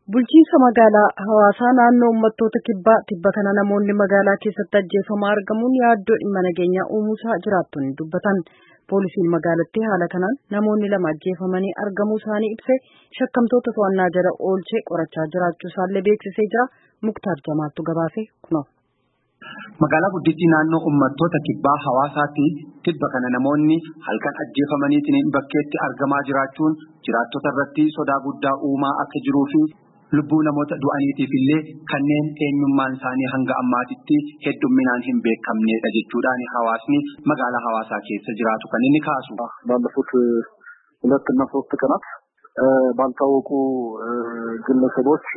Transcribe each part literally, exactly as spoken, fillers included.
Bulchiinsa magaalaa Hawaasaa naannoo uummattoota kibbaa tibba kana namoonni magaalaa keessatti ajjeefamaa argamuun yaaddoo dhimma nageenyaa uumuusaa jiraattonni dubbatan. Poolisiin magaalattii haala kanaan namoonni lama ajjeefamanii argamuu isaanii ibsee shakkamtoota to'annaa jala oolchee qorachaa jiraachuu isaallee beeksisee jira. Muktaar Jamaattu gabaase kunoo. Magaalaa guddittii naannoo uummattoota kibbaa Hawaasaatti tibba kana namoonni halkan ajjeefamaniitiin bakkeetti argamaa jiraachuun jiraattota irratti sodaa guddaa uumaa akka jiruu fi lubbuu namoota du'aniitiif illee kanneen eenyummaan isaanii hanga ammaatitti heddumminaan hin beekamnedha jechuudhaan hawaasni magaalaa Hawaasaa keessa jiraatu kan inni kaasu. ባለፉት ሁለት እና ሶስት ቀናት ባልታወቁ ግለሰቦች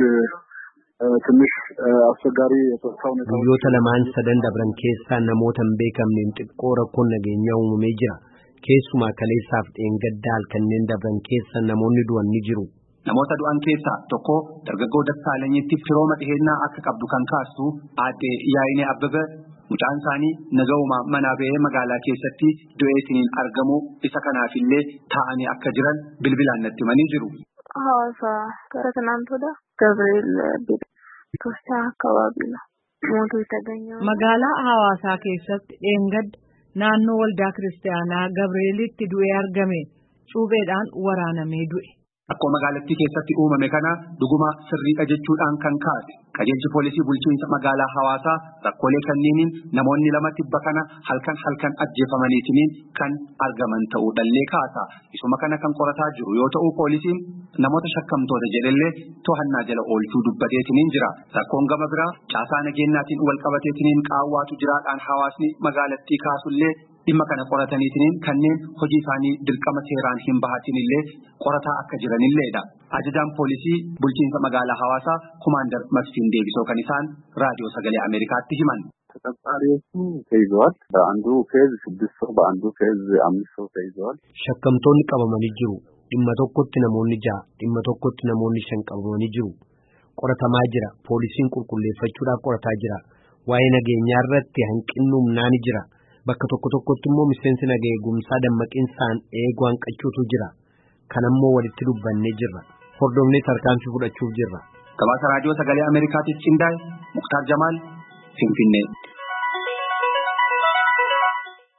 ትንሽ አስቸጋሪ የጾታው ነው guyyoota lamaan sadan dabran keessaa namoota hin beekamneen xiqqoo rakkoon nageenyaa uumamee jira. Keessumaa kaleessaaf dheengaddaal kanneen dabran keessa namoonni du'an ni jiru. Namoota du'an keessaa tokko dargaggoo Dassaalenyitti firooma dhihennaa akka qabdu kan kaastu aadde Yaayinee Abbabee mucaan isaanii nagahuma manaa ba'ee magaalaa keessatti du'eetiin argamu isa kanaafillee taa'anii akka jiran bilbilaan natti himanii jiru. Hawaasa gara kanaantoodha Gabriel Beekosaa akabaabila mootuu itaganyoo. Magaalaa Hawaasaa keessatti dheengadda naannoo waldaa kiristaanaa Gabrielitti du'ee argame cuubeedhaan waraanamee du'e. Akkoo magaalattii keessatti uumame kana dhuguma sirriidha jechuudhaan kan kaase qajeelchi poolisii bulchiinsa magaalaa Hawaasaa rakkoolee kanneeniin namoonni lama tibba kana halkan halkan ajjeefamaniitiin kan argaman ta'uudhallee kaasa. Isuma kana kan qorataa jiru yoo ta'u poolisiin namoota shakkamtoota jedhellee to'annaa jala oolchuu dubbateetiin jira. Rakkoon gama biraa caasaa nageenyaatiin wal qabateetiin qaawwaatu jiraadhaan hawaasni magaalattii kaasullee dhimma kana qorataniitiin kanneen hojii isaanii dirqama seeraan hin bahatinillee qorataa akka jiranilleedha. Ajajaan poolisii bulchiinsa magaalaa Hawaasaa Kumaandar Masfiin Deebisoo kan isaan raadiyoo sagalee Ameerikaatti himan. ተጠርጣሪዎቹ ተይዘዋል። በአንዱ ኬዝ ስድስት ሰው በአንዱ ኬዝ አምስት ሰው ተይዘዋል። shakkamtoonni qabamanii jiru. Dhimma tokkotti namoonni ja'a, dhimma tokkotti namoonni shan qabamanii jiru. Qoratamaa jira. Poolisiin qulqulleeffachuudhaaf qorataa jira. Waa'ee nageenyaa irratti hanqinni humnaa ni jira. Bakka tokko tokkotti immoo miseensi nagaa eegumsaa dammaqiinsaan eeguu hanqachuutu jira. Kanammoo walitti dubbannee jirra. Hordofnee tarkaanfii fudhachuuf jirra. Gabaasa raadiyoo sagalee Ameerikaatiif qindaa'e Muktaar Jamaal Finfinnee.